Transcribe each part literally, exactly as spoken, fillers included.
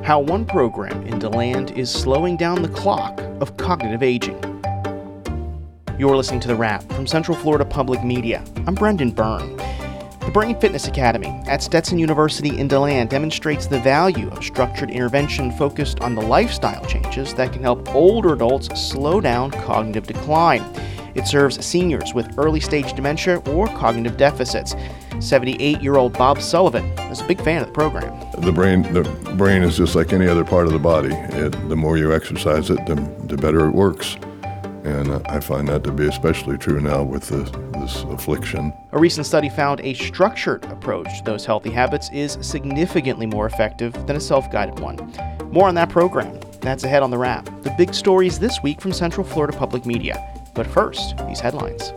how one program in DeLand is slowing down the clock of cognitive aging. You're listening to The Wrap from Central Florida Public Media. I'm Brendan Byrne. The Brain Fitness Academy at Stetson University in DeLand demonstrates the value of structured intervention focused on the lifestyle changes that can help older adults slow down cognitive decline. It serves seniors with early-stage dementia or cognitive deficits. seventy-eight-year-old Bob Sullivan is a big fan of the program. The brain the brain is just like any other part of the body. It, the more you exercise it, the, the better it works. And uh, I find that to be especially true now with the, this affliction. A recent study found a structured approach to those healthy habits is significantly more effective than a self-guided one. More on that program. That's ahead on The Wrap. The big stories this week from Central Florida Public Media. But first, these headlines.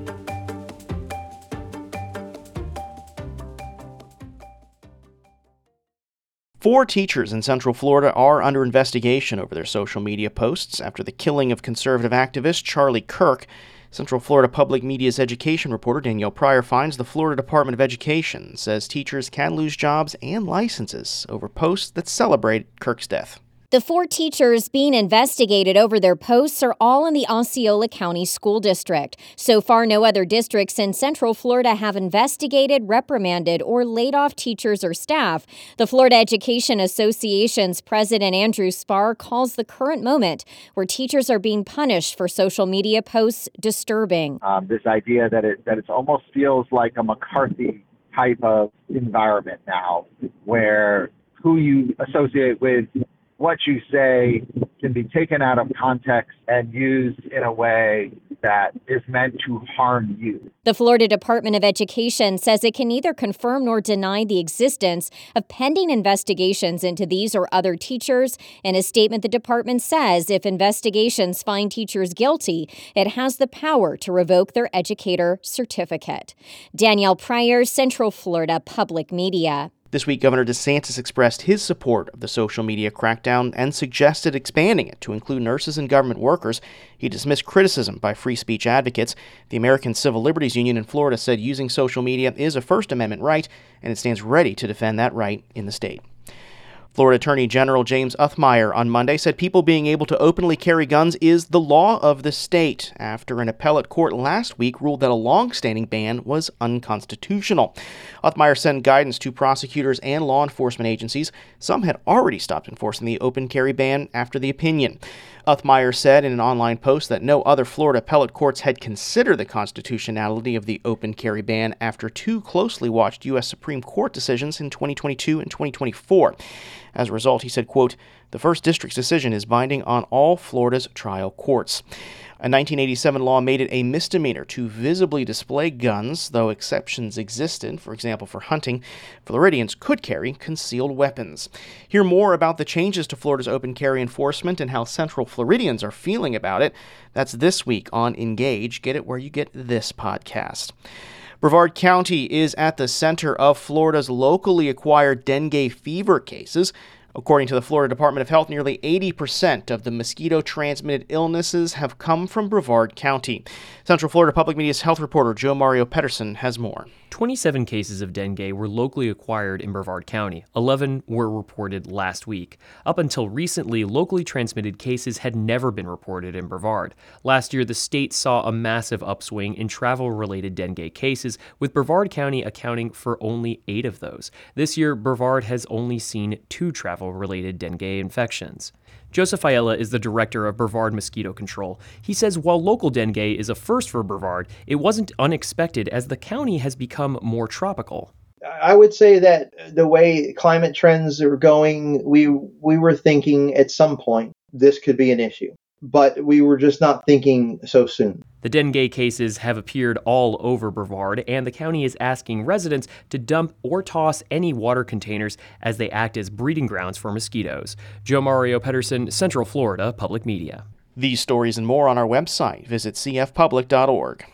Four teachers in Central Florida are under investigation over their social media posts after the killing of conservative activist Charlie Kirk. Central Florida Public Media's education reporter Danielle Pryor finds the Florida Department of Education says teachers can lose jobs and licenses over posts that celebrate Kirk's death. The four teachers being investigated over their posts are all in the Osceola County School District. So far, no other districts in Central Florida have investigated, reprimanded, or laid off teachers or staff. The Florida Education Association's president Andrew Spar calls the current moment where teachers are being punished for social media posts disturbing. Um, this idea that it that it almost feels like a McCarthy type of environment now, where who you associate with, what you say can be taken out of context and used in a way that is meant to harm you. The Florida Department of Education says it can neither confirm nor deny the existence of pending investigations into these or other teachers. In a statement, the department says if investigations find teachers guilty, it has the power to revoke their educator certificate. Danielle Pryor, Central Florida Public Media. This week, Governor DeSantis expressed his support of the social media crackdown and suggested expanding it to include nurses and government workers. He dismissed criticism by free speech advocates. The American Civil Liberties Union in Florida said using social media is a First Amendment right, and it stands ready to defend that right in the state. Florida Attorney General James Othmeyer on Monday said people being able to openly carry guns is the law of the state after an appellate court last week ruled that a long-standing ban was unconstitutional. Othmeyer sent guidance to prosecutors and law enforcement agencies. Some had already stopped enforcing the open carry ban after the opinion. Othmeyer said in an online post that no other Florida appellate courts had considered the constitutionality of the open carry ban after two closely watched U S Supreme Court decisions in twenty twenty-two and twenty twenty-four. As a result, he said, quote, "The first district's decision is binding on all Florida's trial courts." A nineteen eighty-seven law made it a misdemeanor to visibly display guns, though exceptions existed. For example, for hunting, Floridians could carry concealed weapons. Hear more about the changes to Florida's open carry enforcement and how Central Floridians are feeling about it. That's this week on Engage. Get it where you get this podcast. Brevard County is at the center of Florida's locally acquired dengue fever cases. According to the Florida Department of Health, nearly eighty percent of the mosquito-transmitted illnesses have come from Brevard County. Central Florida Public Media's health reporter Joe Mario Pedersen has more. twenty-seven cases of dengue were locally acquired in Brevard County. eleven were reported last week. Up until recently, locally transmitted cases had never been reported in Brevard. Last year, the state saw a massive upswing in travel-related dengue cases, with Brevard County accounting for only eight of those. This year, Brevard has only seen two travel-related dengue infections. Joseph Ayala is the director of Brevard Mosquito Control. He says while local dengue is a first for Brevard, it wasn't unexpected as the county has become more tropical. I would say that the way climate trends are going, we we were thinking at some point this could be an issue, but we were just not thinking so soon. The dengue cases have appeared all over Brevard, and the county is asking residents to dump or toss any water containers as they act as breeding grounds for mosquitoes. Joe Mario Pedersen, Central Florida Public Media. These stories and more on our website. Visit c f public dot org.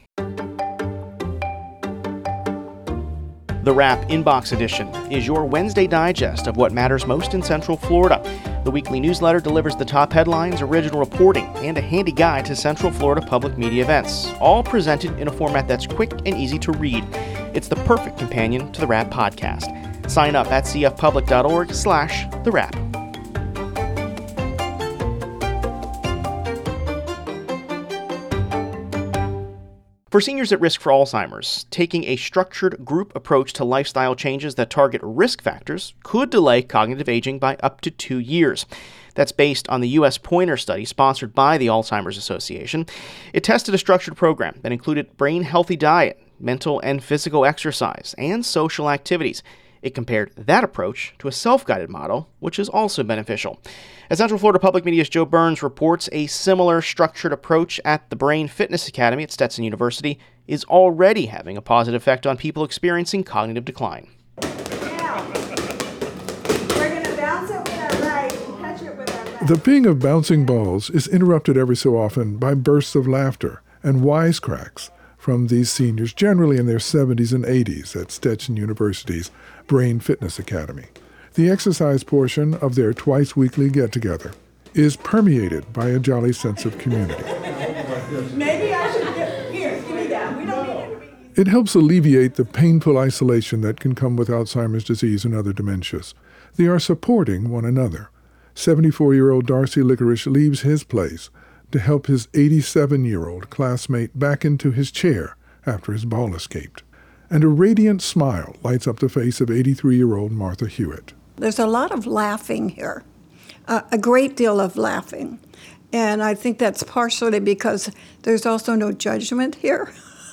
The Wrap Inbox Edition is your Wednesday digest of what matters most in Central Florida. The weekly newsletter delivers the top headlines, original reporting, and a handy guide to Central Florida public media events, all presented in a format that's quick and easy to read. It's the perfect companion to the Wrap podcast. Sign up at c f public dot org slash the wrap. For seniors at risk for Alzheimer's, taking a structured group approach to lifestyle changes that target risk factors could delay cognitive aging by up to two years. That's based on the U S Pointer study sponsored by the Alzheimer's Association. It tested a structured program that included brain-healthy diet, mental and physical exercise, and social activities. It compared that approach to a self-guided model, which is also beneficial. As Central Florida Public Media's Joe Burns reports, a similar structured approach at the Brain Fitness Academy at Stetson University is already having a positive effect on people experiencing cognitive decline. Now, we're going to bounce it with our right and catch it with our left. The ping of bouncing balls is interrupted every so often by bursts of laughter and wisecracks from these seniors, generally in their seventies and eighties, at Stetson University's Brain Fitness Academy. The exercise portion of their twice-weekly get-together is permeated by a jolly sense of community. Maybe I should get, here, give me that. We don't need it to be... It helps alleviate the painful isolation that can come with Alzheimer's disease and other dementias. They are supporting one another. seventy-four-year-old Darcy Licorice leaves his place to help his eighty-seven-year-old classmate back into his chair after his ball escaped. And a radiant smile lights up the face of eighty-three-year-old Martha Hewitt. There's a lot of laughing here, uh, a great deal of laughing. And I think that's partially because there's also no judgment here.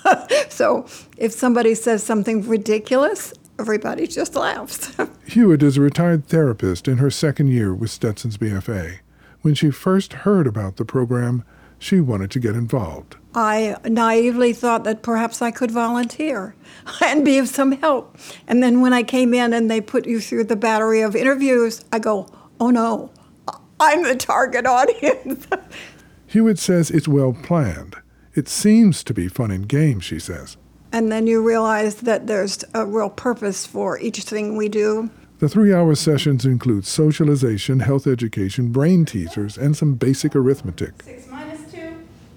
So if somebody says something ridiculous, everybody just laughs. Hewitt is a retired therapist in her second year with Stetson's B F A. When she first heard about the program, she wanted to get involved. I naively thought that perhaps I could volunteer and be of some help. And then when I came in and they put you through the battery of interviews, I go, oh no, I'm the target audience. Hewitt says it's well planned. It seems to be fun and games, she says. And then you realize that there's a real purpose for each thing we do. The three-hour sessions include socialization, health education, brain teasers, and some basic arithmetic. Six minus two.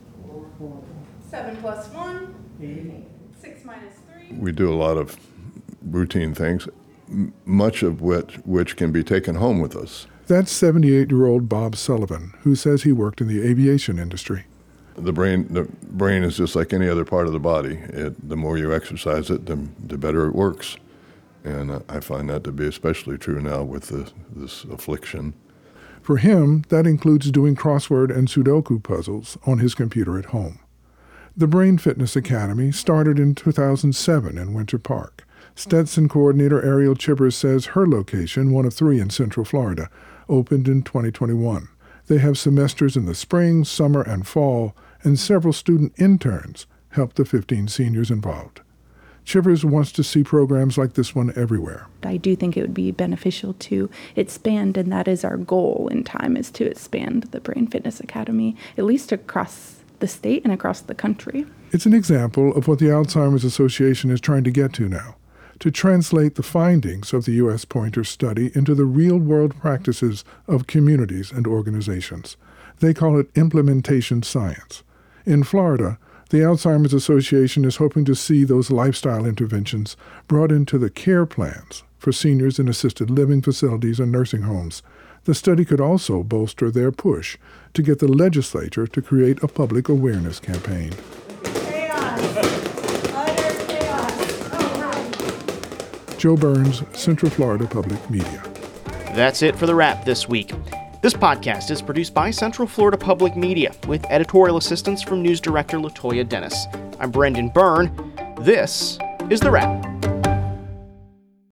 Seven plus one. Six minus three. We do a lot of routine things, m- much of which, which can be taken home with us. That's seventy-eight-year-old Bob Sullivan, who says he worked in the aviation industry. The brain, the brain is just like any other part of the body. It, the more you exercise it, the, the better it works. And uh, I find that to be especially true now with the, this affliction. For him, that includes doing crossword and Sudoku puzzles on his computer at home. The Brain Fitness Academy started in two thousand seven in Winter Park. Stetson coordinator Ariel Chibbers says her location, one of three in Central Florida, opened in twenty twenty-one. They have semesters in the spring, summer, and fall, and several student interns help the fifteen seniors involved. Chivers wants to see programs like this one everywhere. I do think it would be beneficial to expand, and that is our goal in time, is to expand the Brain Fitness Academy, at least across the state and across the country. It's an example of what the Alzheimer's Association is trying to get to now, to translate the findings of the U S Pointer study into the real-world practices of communities and organizations. They call it implementation science. In Florida, the Alzheimer's Association is hoping to see those lifestyle interventions brought into the care plans for seniors in assisted living facilities and nursing homes. The study could also bolster their push to get the legislature to create a public awareness campaign. Chaos. Utter chaos. Oh, hi. Joe Burns, Central Florida Public Media. That's it for The Wrap this week. This podcast is produced by Central Florida Public Media with editorial assistance from news director Latoya Dennis. I'm Brendan Byrne. This is The Wrap.